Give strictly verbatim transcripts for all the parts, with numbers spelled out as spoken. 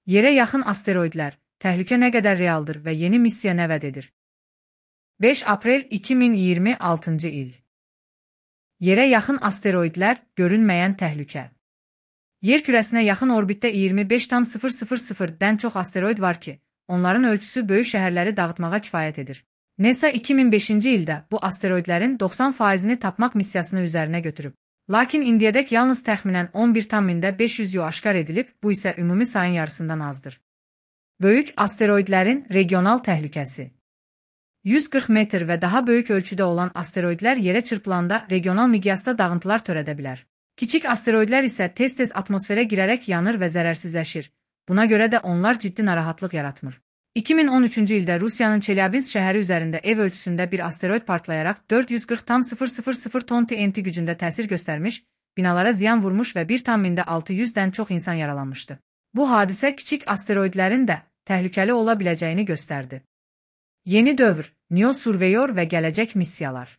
Yerə yaxın asteroidlər, təhlükə nə qədər realdır və yeni missiya nə vəd edir? beş aprel iki min iyirmi altıncı il. Yerə yaxın asteroidlər, görünməyən təhlükə. Yer kürəsinə yaxın orbitdə iyirmi beş tam sıfır sıfır sıfırdən çox asteroid var ki, onların ölçüsü böyük şəhərləri dağıtmağa kifayət edir. NASA iki min beşinci ildə bu asteroidlərin doxsan faizini tapmaq missiyasını üzərinə götürüb. Lakin indiyədək yalnız təxminən on bir tam mində beş yüz aşkar edilib, bu isə ümumi sayın yarısından azdır. Böyük asteroidlərin regional təhlükəsi. yüz qırx metr və daha böyük ölçüdə olan asteroidlər yerə çırpılanda regional miqyasda dağıntılar törədə bilər. Kiçik asteroidlər isə tez-tez atmosferə girərək yanır və zərərsizləşir. Buna görə də onlar ciddi narahatlıq yaratmır. iki min on üçüncü ildə Rusiyanın Çelyabinsk şəhəri üzərində ev ölçüsündə bir asteroid partlayaraq dörd yüz qırx tam sıfır sıfır sıfır ton T N T gücündə təsir göstərmiş, binalara ziyan vurmuş və bir tam mində altı yüzdən çox insan yaralanmışdı. Bu hadisə kiçik asteroidlərin də təhlükəli ola biləcəyini göstərdi. Yeni dövr, Neo Surveyor və gələcək missiyalar.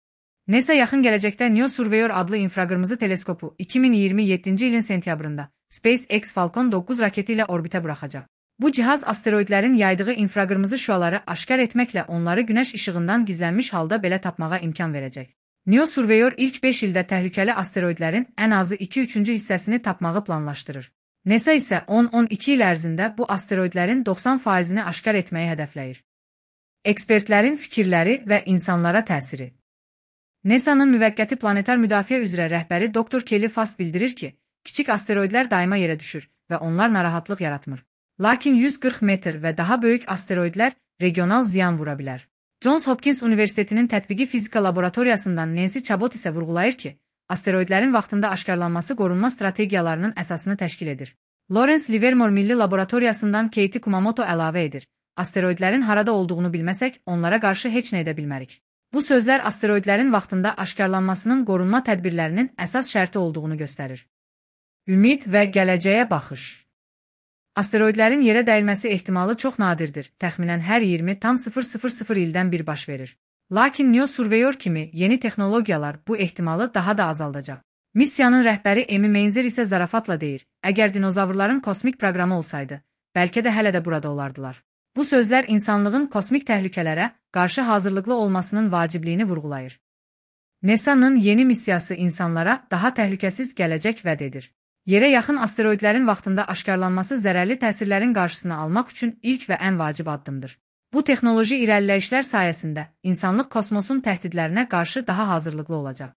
NASA yaxın gələcəkdə Neo Surveyor adlı infraqırmızı teleskopu iki min iyirmi yeddinci ilin sentyabrında SpaceX Falcon doqquz raketi ilə orbitə buraxacaq. Bu cihaz asteroidlərin yaydığı infraqırmızı şüaları aşkar etməklə onları günəş işığından gizlənmiş halda belə tapmağa imkan verəcək. Neo Surveyor ilk beş ildə təhlükəli asteroidlərin ən azı iki üçüncü hissəsini tapmağı planlaşdırır. NASA isə on on iki il ərzində bu asteroidlərin doxsan faizini aşkar etməyi hədəfləyir. Ekspertlərin fikirləri və insanlara təsiri. NASA'nın müvəqqəti planetar müdafiə üzrə rəhbəri doktor Kelly Fast bildirir ki, kiçik asteroidlər daima yerə düşür və onlar narahatlıq yaratmır. Lakin yüz qırx metr və daha böyük asteroidlər regional ziyan vura bilər. Johns Hopkins Universitetinin tətbiqi fizika laboratoriyasından Nancy Chabot isə vurğulayır ki, asteroidlərin vaxtında aşkarlanması qorunma strategiyalarının əsasını təşkil edir. Lawrence Livermore Milli Laboratoriyasından Katie Kumamoto əlavə edir. Asteroidlərin harada olduğunu bilməsək, onlara qarşı heç nə edə bilmərik. Bu sözlər asteroidlərin vaxtında aşkarlanmasının qorunma tədbirlərinin əsas şərti olduğunu göstərir. Ümid və gələcəyə baxış. Asteroidlərin yerə dəyilməsi ehtimalı çox nadirdir, təxminən hər iyirmi tam sıfır sıfır sıfır ildən bir baş verir. Lakin Neo Surveyor kimi yeni texnologiyalar bu ehtimalı daha da azaldacaq. Missiyanın rəhbəri Amy Mainzer isə zarafatla deyir, əgər dinozavrların kosmik proqramı olsaydı, bəlkə də hələ də burada olardılar. Bu sözlər insanlığın kosmik təhlükələrə qarşı hazırlıqlı olmasının vacibliyini vurğulayır. NASA'nın yeni missiyası insanlara daha təhlükəsiz gələcək vəd edir. Yerə yaxın asteroidlərin vaxtında aşkarlanması zərərli təsirlərin qarşısını almaq üçün ilk və ən vacib addımdır. Bu texnoloji irəliləyişlər sayəsində insanlıq kosmosun təhdidlərinə qarşı daha hazırlıqlı olacaq.